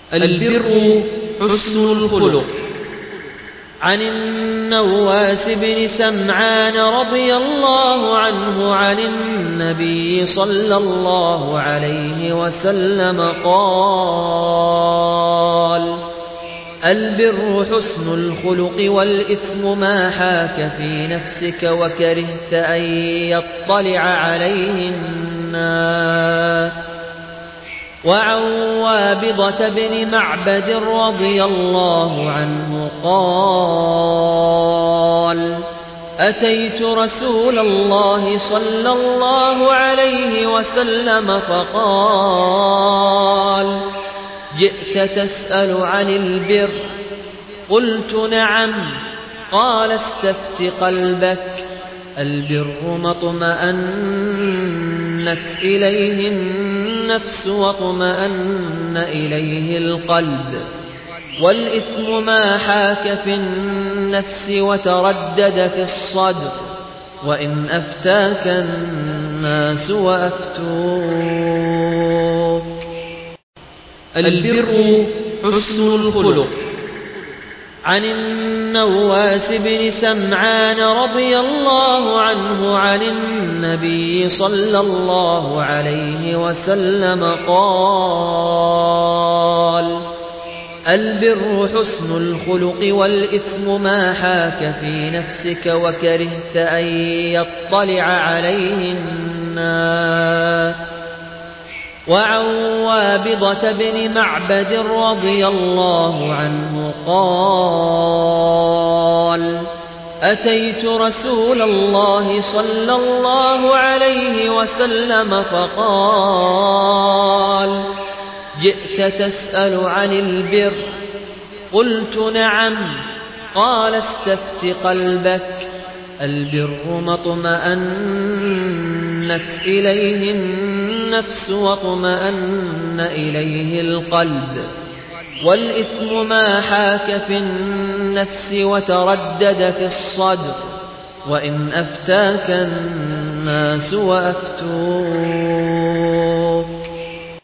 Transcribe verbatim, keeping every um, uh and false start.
البر حسن الخلق. عن النواس بن سمعان رضي الله عنه عن النبي صلى الله عليه وسلم قال: البر حسن الخلق، والإثم ما حاك في نفسك وكرهت أن يطلع عليه الناس. وعن وابضة بن معبد رضي الله عنه قال: أتيت رسول الله صلى الله عليه وسلم فقال: جئت تسأل عن البر؟ قلت: نعم. قال: استفت قلبك. البر ما اطمأنت إليه النفس واطمأن إليه القلب، والإثم ما حاك في النفس وتردد في الصدر، وإن أفتاك الناس وأفتوك. البر حسن الخلق. عن النواس بن سمعان رضي الله عنه عن النبي صلى الله عليه وسلم قال: البر حسن الخلق، والإثم ما حاك في نفسك وكرهت أن يطلع عليه الناس. وعن وابضة بن معبد رضي الله عنه قال: أتيت رسول الله صلى الله عليه وسلم فقال: جئت تسأل عن البر؟ قلت: نعم. قال: استفت قلبك. البر ما اطمأنت إليه النفس واطمأن إليه القلب، والإثم ما حاك في النفس وتردد في الصدر، وإن أفتاك الناس وأفتوك.